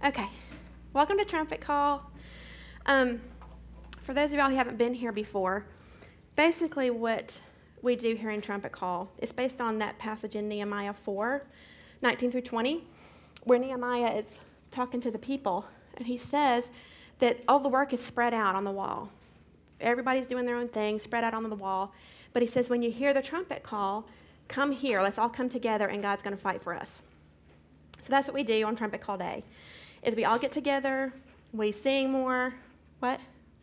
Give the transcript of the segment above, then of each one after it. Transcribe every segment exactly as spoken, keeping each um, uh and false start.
Okay, welcome to Trumpet Call. Um, for those of y'all who haven't been here before, basically what we do here in Trumpet Call is based on that passage in Nehemiah four, nineteen through twenty, where Nehemiah is talking to the people, and he says that all the work is spread out on the wall. Everybody's doing their own thing, spread out on the wall, but he says when you hear the trumpet call, come here, let's all come together, and God's going to fight for us. So that's what we do on Trumpet Call Day, is we all get together, we sing more. What?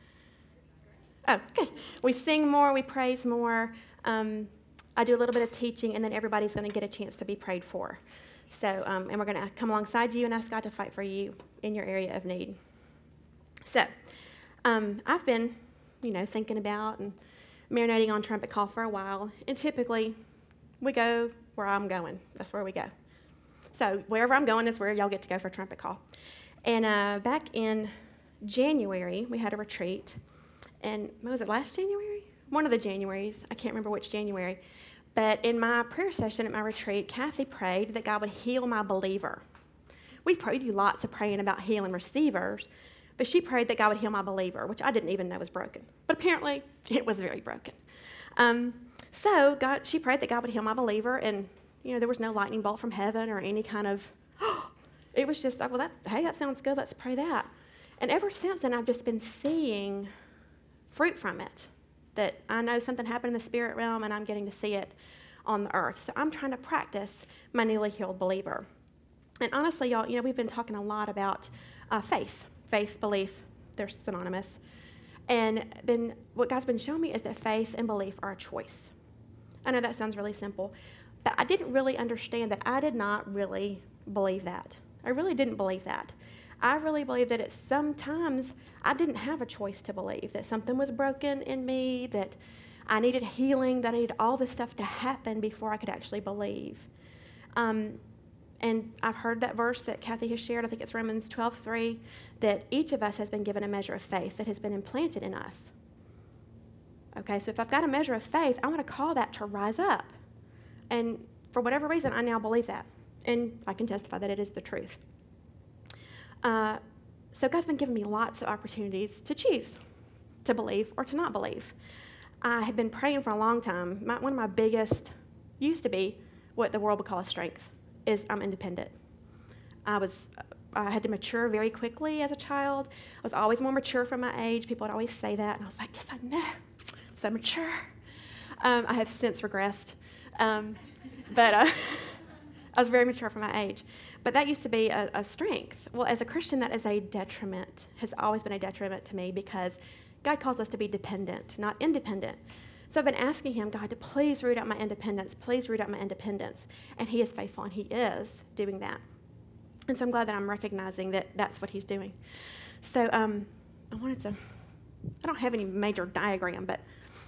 Oh, good. We sing more, we praise more. Um, I do a little bit of teaching, and then everybody's going to get a chance to be prayed for. So, um, and we're going to come alongside you and ask God to fight for you in your area of need. So, um, I've been, you know, thinking about and marinating on Trumpet Call for a while, and typically we go where I'm going. That's where we go. So wherever I'm going is where y'all get to go for Trumpet Call. And uh, back in January, we had a retreat. And what was it, last January? One of the Januaries. I can't remember which January. But in my prayer session at my retreat, Kathy prayed that God would heal my believer. We prayed you lots of praying about healing receivers, but she prayed that God would heal my believer, which I didn't even know was broken. But apparently, it was very broken. Um, so God, she prayed that God would heal my believer, and you know, there was no lightning bolt from heaven or any kind of, oh, it was just like, well, that, hey, that sounds good, let's pray that. And ever since then, I've just been seeing fruit from it, that I know something happened in the spirit realm, and I'm getting to see it on the earth. So I'm trying to practice my newly healed believer. And honestly, y'all, you know, we've been talking a lot about uh, faith, faith, belief, they're synonymous. And been what God's been showing me is that faith and belief are a choice. I know that sounds really simple, but I didn't really understand that. I did not really believe that. I really didn't believe that. I really believed that it sometimes I didn't have a choice to believe, that something was broken in me, that I needed healing, that I needed all this stuff to happen before I could actually believe. Um, and I've heard that verse that Kathy has shared, I think it's Romans twelve three, that each of us has been given a measure of faith that has been implanted in us. Okay, so if I've got a measure of faith, I want to call that to rise up. And for whatever reason, I now believe that. And I can testify that it is the truth. Uh, so God's been giving me lots of opportunities to choose, to believe or to not believe. I have been praying for a long time. My, one of my biggest, used to be what the world would call a strength, is I'm independent. I was, I had to mature very quickly as a child. I was always more mature for my age. People would always say that. And I was like, yes, I know. I'm so mature. Um, I have since regressed. Um, but uh, I was very mature for my age. But that used to be a, a strength. Well, as a Christian, that is a detriment, has always been a detriment to me, because God calls us to be dependent, not independent. So I've been asking him, God, to please root out my independence, please root out my independence. And he is faithful, and he is doing that. And so I'm glad that I'm recognizing that that's what he's doing. So um, I wanted to, I don't have any major diagram, but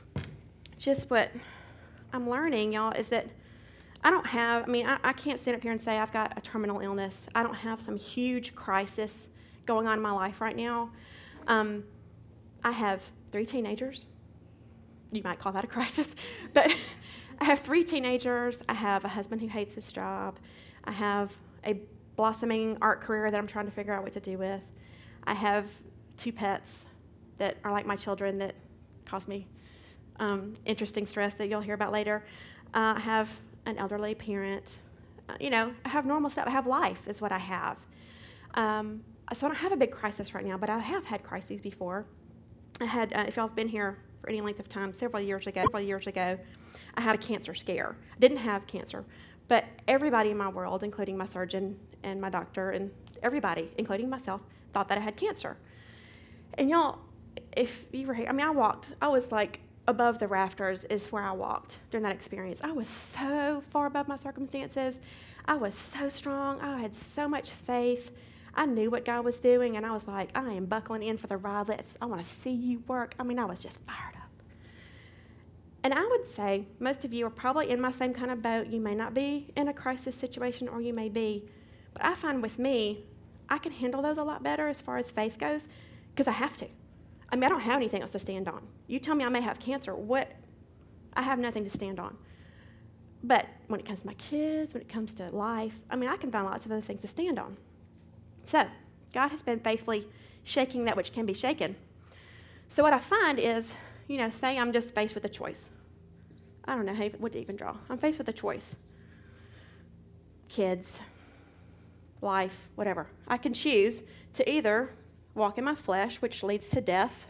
just what I'm learning, y'all, is that I don't have, I mean, I, I can't stand up here and say I've got a terminal illness. I don't have some huge crisis going on in my life right now. Um, I have three teenagers. You might call that a crisis. But I have three teenagers. I have a husband who hates his job. I have a blossoming art career that I'm trying to figure out what to do with. I have two pets that are like my children that cause me um, interesting stress that you'll hear about later. Uh, I have an elderly parent. Uh, you know, I have normal stuff. I have life is what I have. Um, so I don't have a big crisis right now, but I have had crises before. I had, uh, if y'all have been here for any length of time, several years ago, several years ago, I had a cancer scare. I didn't have cancer, but everybody in my world, including my surgeon and my doctor and everybody, including myself, thought that I had cancer. And y'all, if you were here, I mean, I walked, I was like, above the rafters is where I walked during that experience. I was so far above my circumstances. I was so strong. I had so much faith. I knew what God was doing, and I was like, I am buckling in for the ride. Let's, I want to see you work. I mean, I was just fired up. And I would say most of you are probably in my same kind of boat. You may not be in a crisis situation, or you may be. But I find with me, I can handle those a lot better as far as faith goes, because I have to. I mean, I don't have anything else to stand on. You tell me I may have cancer, what? I have nothing to stand on. But when it comes to my kids, when it comes to life, I mean, I can find lots of other things to stand on. So God has been faithfully shaking that which can be shaken. So what I find is, you know, say I'm just faced with a choice. I don't know how, what to even draw. I'm faced with a choice. Kids, life, whatever. I can choose to either walk in my flesh, which leads to death,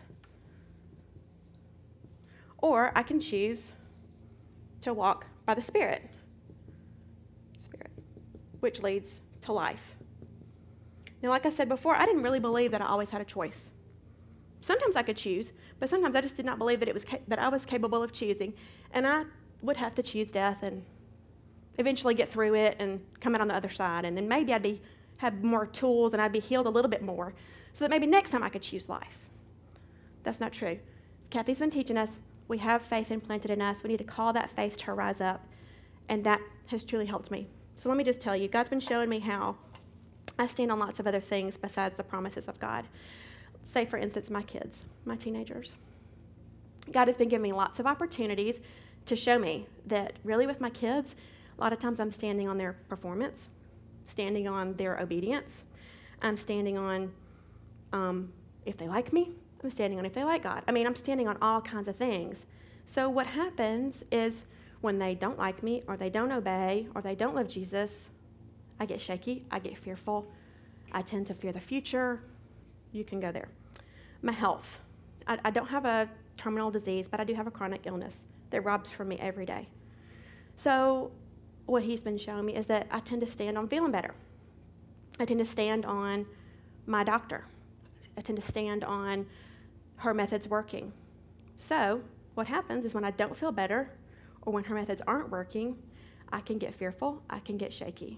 or I can choose to walk by the Spirit, Spirit, which leads to life. Now, like I said before, I didn't really believe that I always had a choice. Sometimes I could choose, but sometimes I just did not believe that it was ca- that I was capable of choosing, and I would have to choose death and eventually get through it and come out on the other side, and then maybe I'd be have more tools and I'd be healed a little bit more, so that maybe next time I could choose life. That's not true. Kathy's been teaching us we have faith implanted in us. We need to call that faith to rise up, and that has truly helped me. So let me just tell you, God's been showing me how I stand on lots of other things besides the promises of God. Say, for instance, my kids, my teenagers. God has been giving me lots of opportunities to show me that really with my kids, a lot of times I'm standing on their performance, standing on their obedience. I'm standing on um, if they like me. I'm standing on if they like God. I mean, I'm standing on all kinds of things. So what happens is when they don't like me or they don't obey or they don't love Jesus, I get shaky, I get fearful. I tend to fear the future. You can go there. My health. I, I don't have a terminal disease, but I do have a chronic illness that robs from me every day. So what he's been showing me is that I tend to stand on feeling better. I tend to stand on my doctor. I tend to stand on her methods working. So what happens is when I don't feel better or when her methods aren't working, I can get fearful, I can get shaky.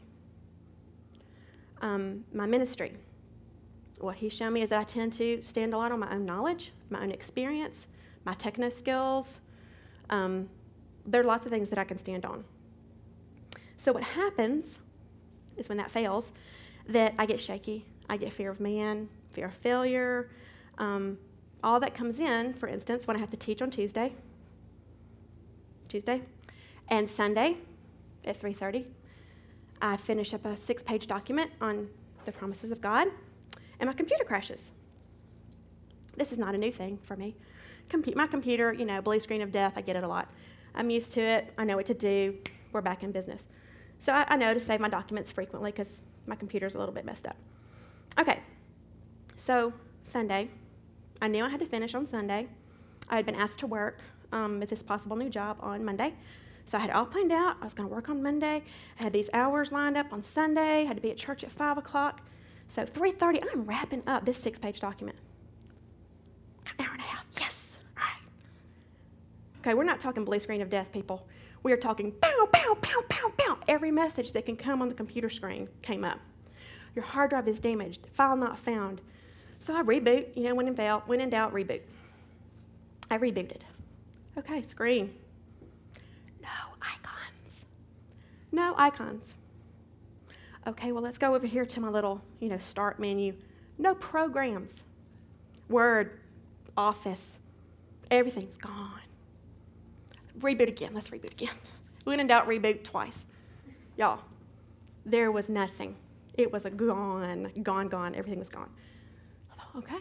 Um, my ministry. What he's shown me is that I tend to stand a lot on my own knowledge, my own experience, my techno skills. Um, there are lots of things that I can stand on. So what happens is when that fails, that I get shaky, I get fear of man, fear of failure, um, all that comes in, for instance, when I have to teach on Tuesday, Tuesday, and Sunday at three thirty, I finish up a six-page document on the promises of God, and my computer crashes. This is not a new thing for me. Compu- my computer, you know, blue screen of death, I get it a lot. I'm used to it. I know what to do. We're back in business. So I, I know to save my documents frequently because my computer's a little bit messed up. Okay, so Sunday, I knew I had to finish on Sunday. I had been asked to work um, at this possible new job on Monday. So I had it all planned out. I was going to work on Monday. I had these hours lined up on Sunday. I had to be at church at five o'clock. So three thirty, I'm wrapping up this six-page document. An hour and a half. Yes. All right. Okay, we're not talking blue screen of death, people. We are talking pow, pow, pow, pow, pow. Every message that can come on the computer screen came up. Your hard drive is damaged. File not found. So I reboot. You know, when in doubt, when in doubt, reboot. I rebooted. Okay, screen. No icons. No icons. Okay, well, let's go over here to my little, you know, start menu. No programs. Word, Office, everything's gone. Reboot again. Let's reboot again. When in doubt, reboot twice. Y'all, there was nothing. It was a gone, gone, gone. Everything was gone. Okay.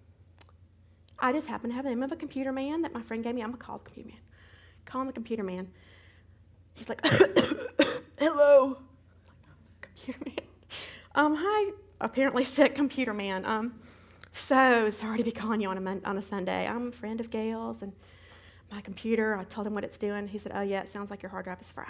I just happen to have the name of a computer man that my friend gave me. I'm going to call the computer man. Calling the computer man. He's like, hello. Computer man. Um, hi. Apparently sick computer man. Um, so sorry to be calling you on a, mon- on a Sunday. I'm a friend of Gail's, and my computer, I told him what it's doing. He said, oh, yeah, it sounds like your hard drive is fried.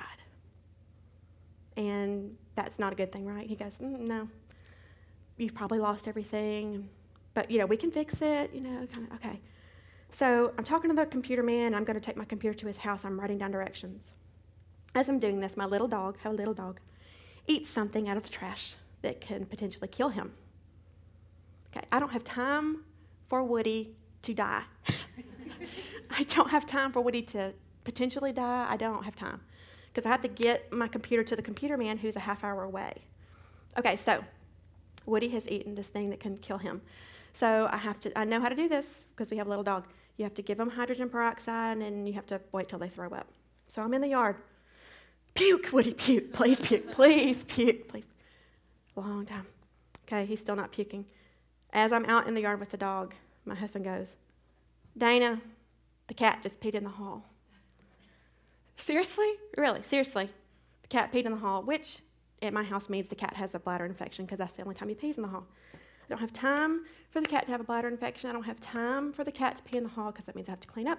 And that's not a good thing, right? He goes, mm, no. You've probably lost everything. But, you know, we can fix it, you know, kind of, okay. So I'm talking to the computer man. I'm going to take my computer to his house. I'm writing down directions. As I'm doing this, my little dog, I have a little dog, eats something out of the trash that can potentially kill him. Okay, I don't have time for Woody to die. I don't have time for Woody to potentially die. I don't have time because I have to get my computer to the computer man who's a half hour away. Okay, so Woody has eaten this thing that can kill him. So I have to, I know how to do this because we have a little dog. You have to give them hydrogen peroxide and you have to wait till they throw up. So I'm in the yard. Puke, Woody, puke, please puke, please puke, please. Long time. Okay, he's still not puking. As I'm out in the yard with the dog, my husband goes, Dana, the cat just peed in the hall. Seriously? Really, seriously. The cat peed in the hall, which at my house means the cat has a bladder infection because that's the only time he pees in the hall. I don't have time for the cat to have a bladder infection. I don't have time for the cat to pee in the hall because that means I have to clean up.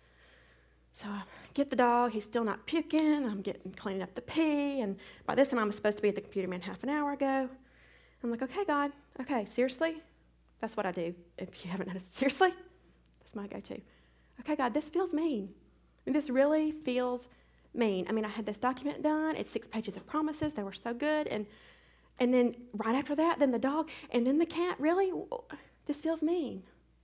So I get the dog. He's still not puking. I'm getting cleaning up the pee. And by this time, I'm supposed to be at the computer man half an hour ago. I'm like, okay, God. Okay, seriously? That's what I do, if you haven't noticed. Seriously? That's my go-to. Okay, God, this feels mean. I mean, this really feels mean. I mean, I had this document done. It's six pages of promises. They were so good. And and then right after that, then the dog, and then the cat. Really? This feels mean.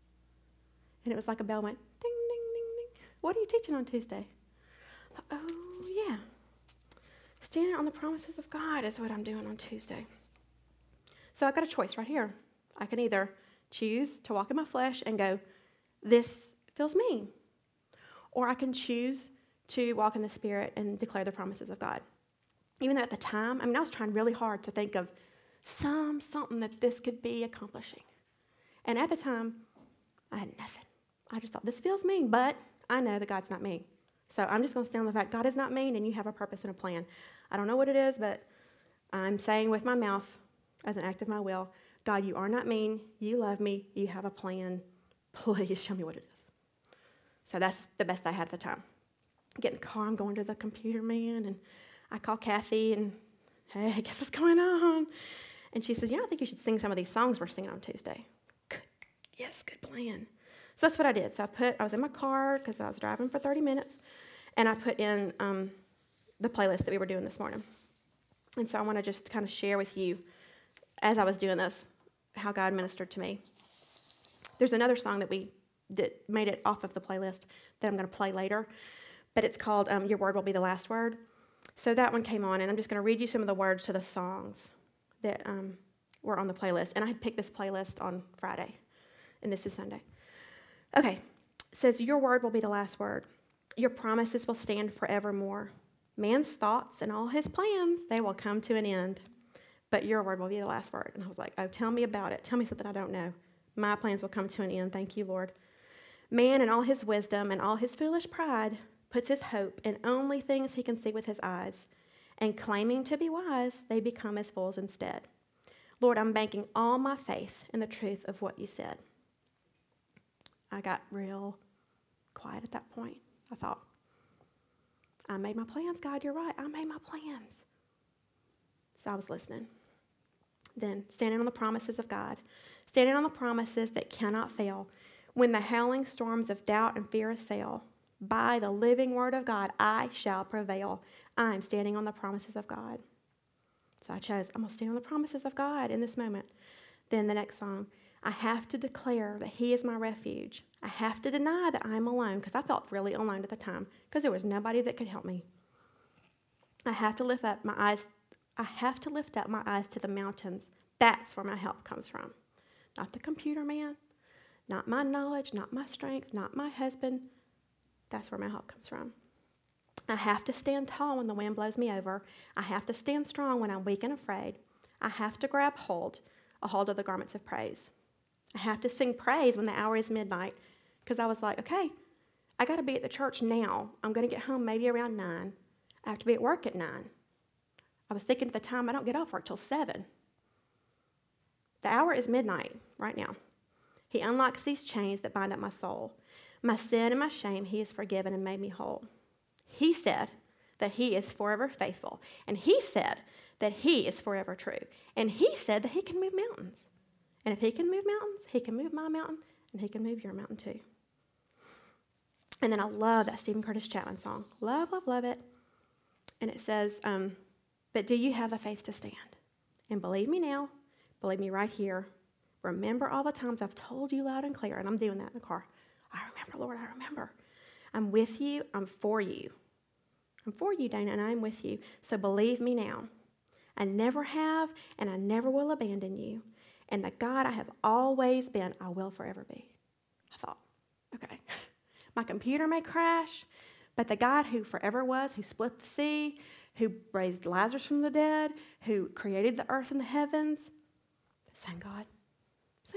And it was like a bell went, ding, ding, ding, ding. What are you teaching on Tuesday? Oh, yeah. Standing on the promises of God is what I'm doing on Tuesday. So I got a choice right here. I can either choose to walk in my flesh and go, this feels mean. Or I can choose to walk in the Spirit and declare the promises of God. Even though at the time, I mean, I was trying really hard to think of some, something that this could be accomplishing. And at the time, I had nothing. I just thought, this feels mean, but I know that God's not mean. So I'm just going to stand on the fact God is not mean and you have a purpose and a plan. I don't know what it is, but I'm saying with my mouth, as an act of my will, God, you are not mean. You love me. You have a plan. Please show me what it is. So that's the best I had at the time. I get in the car. I'm going to the computer man, and I call Kathy, and, hey, guess what's going on? And she says, yeah, I think you should sing some of these songs we're singing on Tuesday. Good. Yes, good plan. So that's what I did. So I put, I was in my car because I was driving for thirty minutes, and I put in um, the playlist that we were doing this morning. And so I want to just kind of share with you, as I was doing this, how God ministered to me. There's another song that we did, made it off of the playlist that I'm going to play later, but it's called um, Your Word Will Be the Last Word. So that one came on, and I'm just going to read you some of the words to the songs that um, were on the playlist. And I had picked this playlist on Friday, and this is Sunday. Okay, it says, Your word will be the last word. Your promises will stand forevermore. Man's thoughts and all his plans, they will come to an end. But your word will be the last word. And I was like, oh, tell me about it. Tell me something I don't know. My plans will come to an end. Thank you, Lord. Man in all his wisdom and all his foolish pride puts his hope in only things he can see with his eyes. And claiming to be wise, they become as fools instead. Lord, I'm banking all my faith in the truth of what you said. I got real quiet at that point. I thought, I made my plans, God, you're right. I made my plans. So I was listening. Then, standing on the promises of God, standing on the promises that cannot fail, when the howling storms of doubt and fear assail, by the living word of God, I shall prevail. I'm standing on the promises of God. So I chose, I'm going to stand on the promises of God in this moment. Then the next song, I have to declare that he is my refuge. I have to deny that I'm alone, because I felt really alone at the time, because there was nobody that could help me. I have to lift up my eyes I have to lift up my eyes to the mountains. That's where my help comes from. Not the computer man, not my knowledge, not my strength, not my husband. That's where my help comes from. I have to stand tall when the wind blows me over. I have to stand strong when I'm weak and afraid. I have to grab hold, a hold of the garments of praise. I have to sing praise when the hour is midnight, because I was like, okay, I got to be at the church now. I'm going to get home maybe around nine. I have to be at work at nine. I was thinking at the time, I don't get off work till seven. The hour is midnight right now. He unlocks these chains that bind up my soul. My sin and my shame, he has forgiven and made me whole. He said that he is forever faithful. And he said that he is forever true. And he said that he can move mountains. And if he can move mountains, he can move my mountain, and he can move your mountain too. And then I love that Stephen Curtis Chapman song. Love, love, love it. And it says, um, but do you have the faith to stand? And believe me now, believe me right here. Remember all the times I've told you loud and clear, and I'm doing that in the car. I remember, Lord, I remember. I'm with you. I'm for you. I'm for you, Dana, and I'm with you. So believe me now. I never have, and I never will abandon you. And the God I have always been, I will forever be. I thought, okay, my computer may crash, but the God who forever was, who split the sea, who raised Lazarus from the dead, who created the earth and the heavens, the same God, same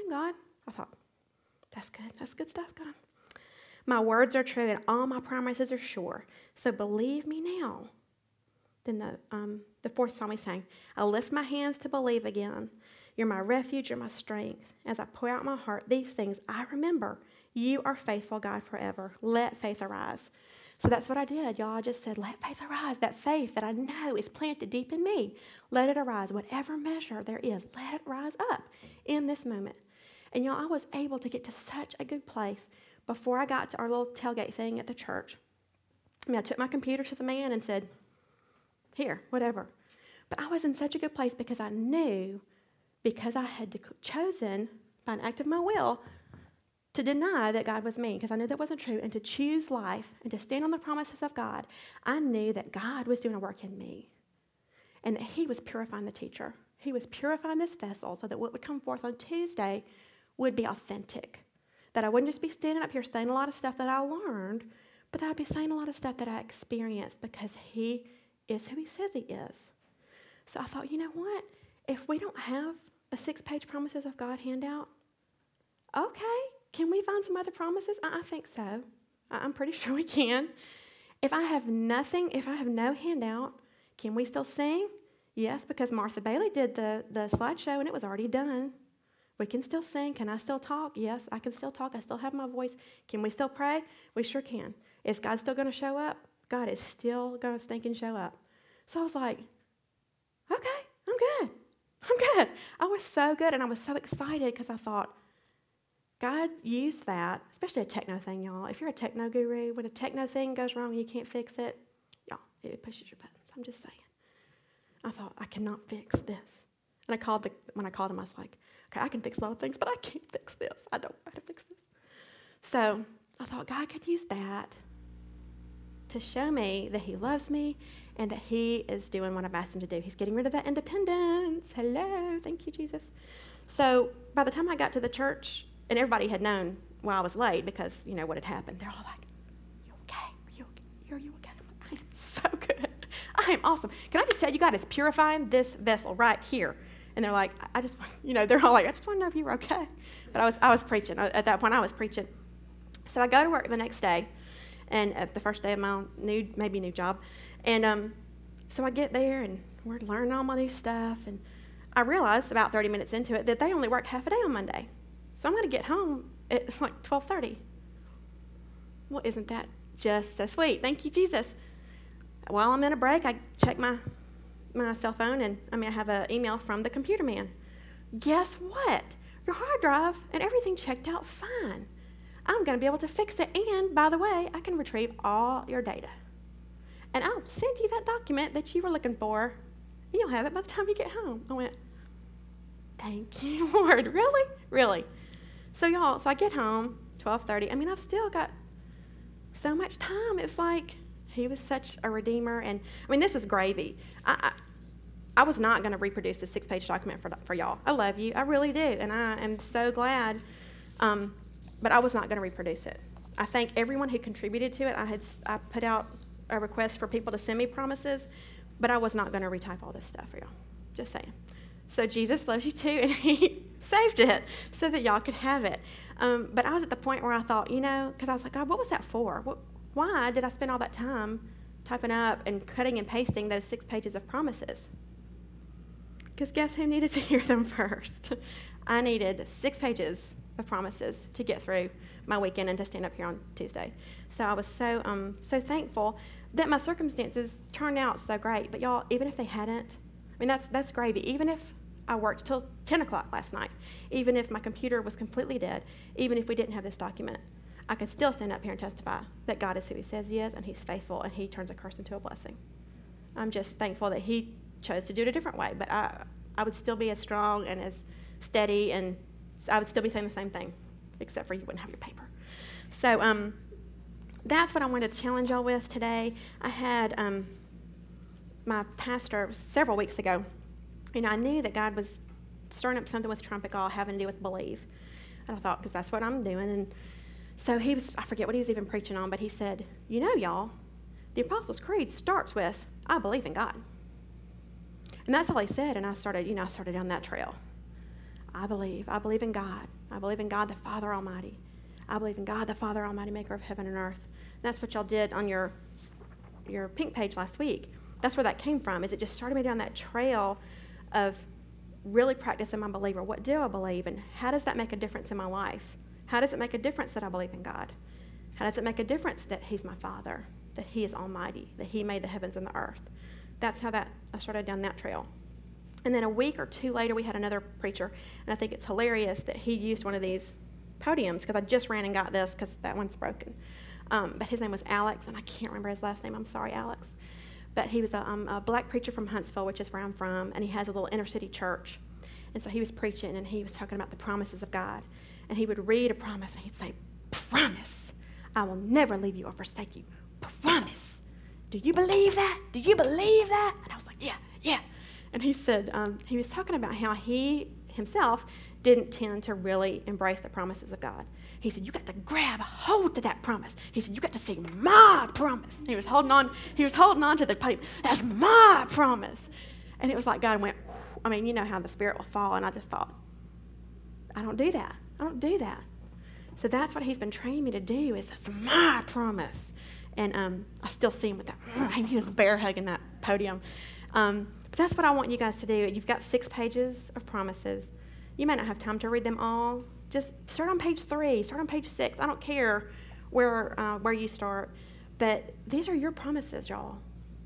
God. I thought, that's good. That's good stuff, God. My words are true and all my promises are sure. So believe me now. Then the um, the fourth psalm we sang, I lift my hands to believe again. You're my refuge, you're my strength. As I pour out my heart, these things I remember. You are faithful, God, forever. Let faith arise. So that's what I did, y'all. I just said, let faith arise. That faith that I know is planted deep in me. Let it arise. Whatever measure there is, let it rise up in this moment. And y'all, I was able to get to such a good place before I got to our little tailgate thing at the church. I mean, I took my computer to the man and said, here, whatever. But I was in such a good place because I knew, because I had chosen by an act of my will to deny that God was me, because I knew that wasn't true, and to choose life and to stand on the promises of God, I knew that God was doing a work in me and that he was purifying the teacher. He was purifying this vessel so that what would come forth on Tuesday would be authentic, that I wouldn't just be standing up here saying a lot of stuff that I learned, but that I'd be saying a lot of stuff that I experienced because he is who he says he is. So I thought, you know what? If we don't have a six-page Promises of God handout, okay, can we find some other promises? I, I think so. I, I'm pretty sure we can. If I have nothing, if I have no handout, can we still sing? Yes, because Martha Bailey did the, the slideshow and it was already done. We can still sing. Can I still talk? Yes, I can still talk. I still have my voice. Can we still pray? We sure can. Is God still going to show up? God is still going to stink and show up. So I was like, okay, I'm good. I'm good. I was so good, and I was so excited because I thought, God used that, especially a techno thing, y'all. If you're a techno guru, when a techno thing goes wrong and you can't fix it, y'all, it pushes your buttons. I'm just saying. I thought, I cannot fix this. And I called the, when I called him, I was like, okay, I can fix a lot of things, but I can't fix this. I don't know how to fix this. So I thought God could use that to show me that he loves me and that he is doing what I've asked him to do. He's getting rid of that independence. Hello, thank you, Jesus. So by the time I got to the church, and everybody had known why I was late because, you know, what had happened. They're all like, you okay? Are you okay? Are you okay? I'm like, I am so good. I am awesome. Can I just tell you, God is purifying this vessel right here. And they're like, I just, you know, they're all like, I just want to know if you were okay. But I was I was preaching. At that point, I was preaching. So I go to work the next day, and uh, the first day of my new, maybe new job. And um, so I get there, and we're learning all my new stuff. And I realized about thirty minutes into it that they only work half a day on Monday. So I'm going to get home at like twelve thirty. Well, isn't that just so sweet? Thank you, Jesus. While I'm in a break, I check my my cell phone, and I mean, I have an email from the computer man. Guess what? Your hard drive and everything checked out fine. I'm going to be able to fix it, and by the way, I can retrieve all your data. And I'll send you that document that you were looking for, and you'll have it by the time you get home. I went, thank you, Lord. Really? Really? So, y'all, so I get home, twelve thirty. I mean, I've still got so much time. It was like he was such a redeemer. And, I mean, this was gravy. I I, I was not going to reproduce this six-page document for, for y'all. I love you. I really do. And I am so glad. Um, but I was not going to reproduce it. I thank everyone who contributed to it. I had I put out a request for people to send me promises, but I was not going to retype all this stuff for y'all. Just saying. So Jesus loves you too, and he saved it so that y'all could have it. Um, but I was at the point where I thought, you know, because I was like, God, what was that for? What, why did I spend all that time typing up and cutting and pasting those six pages of promises? Because guess who needed to hear them first? I needed six pages of promises to get through my weekend and to stand up here on Tuesday. So I was so um, so thankful that my circumstances turned out so great. But y'all, even if they hadn't, I mean, that's that's gravy. Even if I worked till ten o'clock last night, even if my computer was completely dead, even if we didn't have this document, I could still stand up here and testify that God is who he says he is, and he's faithful, and he turns a curse into a blessing. I'm just thankful that he chose to do it a different way, but I, I would still be as strong and as steady, and I would still be saying the same thing, except for you wouldn't have your paper. So um, that's what I wanted to challenge y'all with today. I had um, my pastor several weeks ago, and I knew that God was stirring up something with Trumpet Call having to do with believe. And I thought, because that's what I'm doing. And so he was, I forget what he was even preaching on, but he said, you know, y'all, the Apostles' Creed starts with, I believe in God. And that's all he said, and I started, you know, I started down that trail. I believe. I believe in God. I believe in God the Father Almighty. I believe in God the Father Almighty, maker of heaven and earth. And that's what y'all did on your, your pink page last week. That's where that came from, is it just started me down that trail of really practicing my believer. What do I believe, and how does that make a difference in my life? How does it make a difference that I believe in God? How does it make a difference that he's my Father, that he is almighty, that he made the heavens and the earth? That's how that I started down that trail. And then a week or two later, we had another preacher, and I think it's hilarious that he used one of these podiums, because I just ran and got this because that one's broken. Um, but his name was Alex, and I can't remember his last name. I'm sorry, Alex. But he was a, um, a black preacher from Huntsville, which is where I'm from, and he has a little inner city church. And so he was preaching, and he was talking about the promises of God. And he would read a promise, and he'd say, promise, I will never leave you or forsake you. Promise. Do you believe that? Do you believe that? And I was like, yeah, yeah. And he said, um, he was talking about how he himself didn't tend to really embrace the promises of God. He said, you got to grab hold to that promise. He said, you got to say, my promise. He was holding on, he was holding on to the pipe. That's my promise. And it was like God went, I mean, you know how the Spirit will fall. And I just thought, I don't do that. I don't do that. So that's what he's been training me to do, is that's my promise. And um, I still see him with that. He was bear hugging that podium. Um, but that's what I want you guys to do. You've got six pages of promises. You may not have time to read them all. Just start on page three, start on page six. I don't care where uh, where you start, but these are your promises, y'all.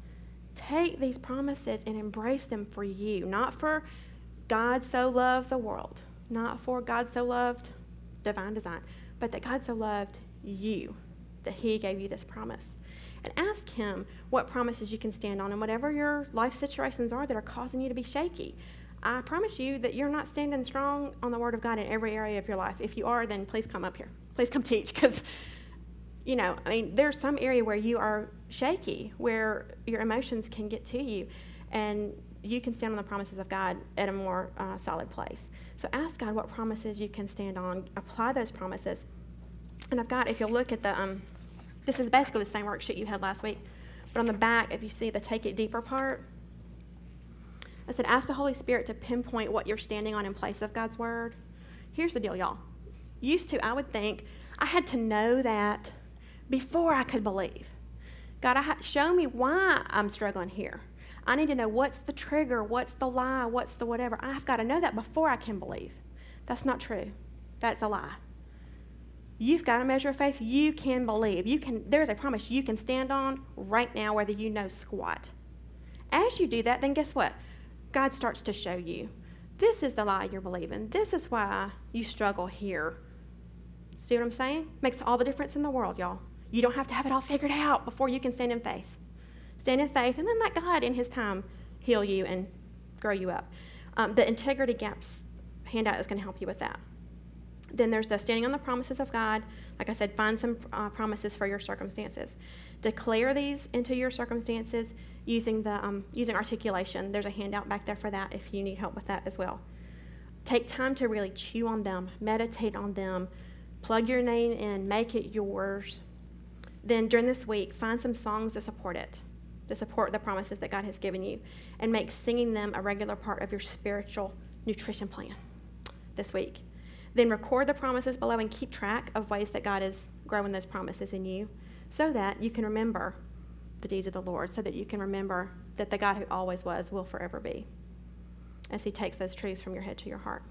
Take these promises and embrace them for you, not for God so loved the world, not for God so loved divine design, but that God so loved you, that he gave you this promise. And ask him what promises you can stand on, and whatever your life situations are that are causing you to be shaky. I promise you that you're not standing strong on the Word of God in every area of your life. If you are, then please come up here. Please come teach, because, you know, I mean, there's some area where you are shaky, where your emotions can get to you, and you can stand on the promises of God at a more uh, solid place. So ask God what promises you can stand on. Apply those promises. And I've got, if you'll look at the, um, this is basically the same worksheet you had last week, but on the back, if you see the Take It Deeper part, I said, ask the Holy Spirit to pinpoint what you're standing on in place of God's Word. Here's the deal, y'all. Used to, I would think, I had to know that before I could believe. God, I ha- show me why I'm struggling here. I need to know what's the trigger, what's the lie, what's the whatever. I've got to know that before I can believe. That's not true. That's a lie. You've got a measure of faith. You can believe. You can. There's a promise you can stand on right now, whether you know squat. As you do that, then guess what? God starts to show you, this is the lie you're believing. This is why you struggle here. See what I'm saying? Makes all the difference in the world, y'all. You don't have to have it all figured out before you can stand in faith. Stand in faith, and then let God in his time heal you and grow you up. Um, the Integrity Gaps handout is going to help you with that. Then there's the standing on the promises of God. Like I said, find some uh, promises for your circumstances. Declare these into your circumstances using the um, using articulation. There's a handout back there for that if you need help with that as well. Take time to really chew on them, meditate on them, plug your name in, make it yours. Then during this week, find some songs to support it, to support the promises that God has given you, and make singing them a regular part of your spiritual nutrition plan this week. Then record the promises below and keep track of ways that God is growing those promises in you, so that you can remember the deeds of the Lord, so that you can remember that the God who always was will forever be, as he takes those truths from your head to your heart.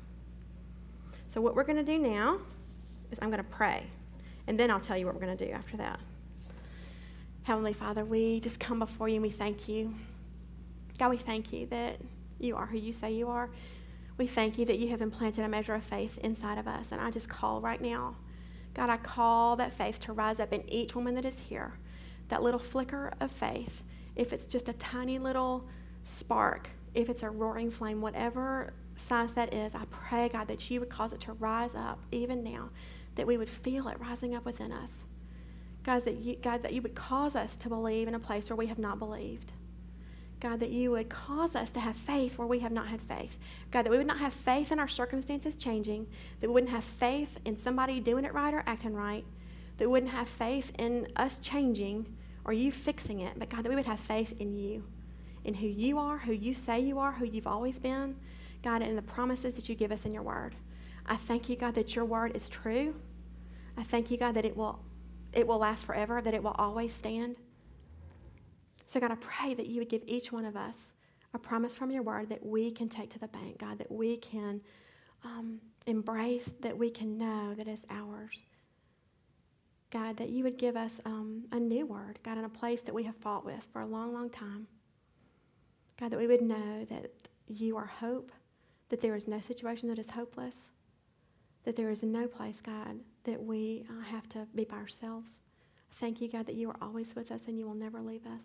So what we're going to do now is I'm going to pray, and then I'll tell you what we're going to do after that. Heavenly Father, we just come before you and we thank you. God, we thank you that you are who you say you are. We thank you that you have implanted a measure of faith inside of us, and I just call right now, God, I call that faith to rise up in each woman that is here, that little flicker of faith, if it's just a tiny little spark, if it's a roaring flame, whatever size that is, I pray, God, that you would cause it to rise up even now, that we would feel it rising up within us. God, that you, God, that you would cause us to believe in a place where we have not believed. God, that you would cause us to have faith where we have not had faith. God, that we would not have faith in our circumstances changing, that we wouldn't have faith in somebody doing it right or acting right, that we wouldn't have faith in us changing or you fixing it, but God, that we would have faith in you, in who you are, who you say you are, who you've always been. God, and the promises that you give us in your word. I thank you, God, that your word is true. I thank you, God, that it will it will last forever, that it will always stand. So, God, I pray that you would give each one of us a promise from your word that we can take to the bank, God, that we can um, embrace, that we can know that it's ours. God, that you would give us um, a new word, God, in a place that we have fought with for a long, long time. God, that we would know that you are hope, that there is no situation that is hopeless, that there is no place, God, that we uh, have to be by ourselves. Thank you, God, that you are always with us and you will never leave us.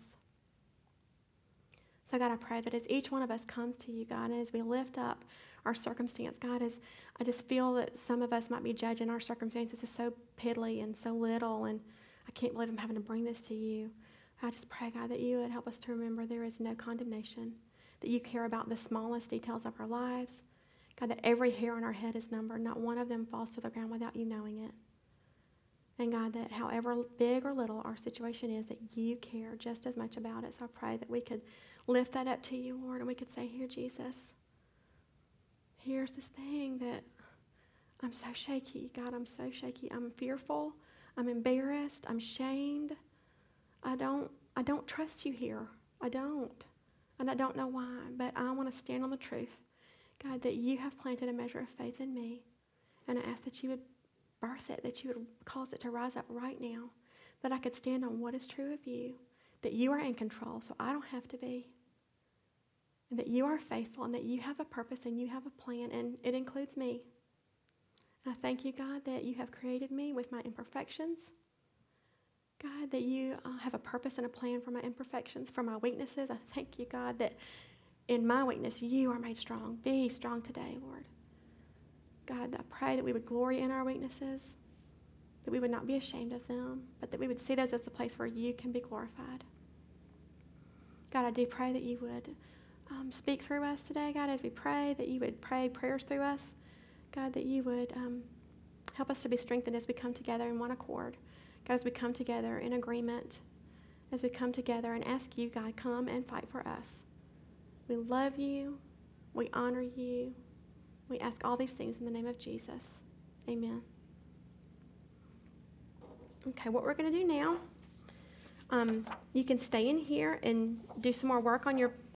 So, God, I pray that as each one of us comes to you, God, and as we lift up our circumstance, God, as I just feel that some of us might be judging our circumstances as so piddly and so little, and I can't believe I'm having to bring this to you. I just pray, God, that you would help us to remember there is no condemnation, that you care about the smallest details of our lives. God, that every hair on our head is numbered. Not one of them falls to the ground without you knowing it. And God, that however big or little our situation is, that you care just as much about it. So I pray that we could lift that up to you, Lord, and we could say, here, Jesus, here's this thing that I'm so shaky. God, I'm so shaky. I'm fearful. I'm embarrassed. I'm shamed. I don't, I don't trust you here. I don't. And I don't know why, but I want to stand on the truth, God, that you have planted a measure of faith in me. And I ask that you would birth it, that you would cause it to rise up right now, that I could stand on what is true of you, that you are in control, so I don't have to be, and that you are faithful, and that you have a purpose and you have a plan, and it includes me. And I thank you, God, that you have created me with my imperfections. God, that you uh, have a purpose and a plan for my imperfections, for my weaknesses. I thank you, God, that in my weakness you are made strong. Be strong today, Lord. God, I pray that we would glory in our weaknesses, that we would not be ashamed of them, but that we would see those as a place where you can be glorified. God, I do pray that you would um, speak through us today, God, as we pray, that you would pray prayers through us. God, that you would um, help us to be strengthened as we come together in one accord. God, as we come together in agreement, as we come together and ask you, God, come and fight for us. We love you. We honor you. We ask all these things in the name of Jesus. Amen. Okay, what we're going to do now, um, you can stay in here and do some more work on your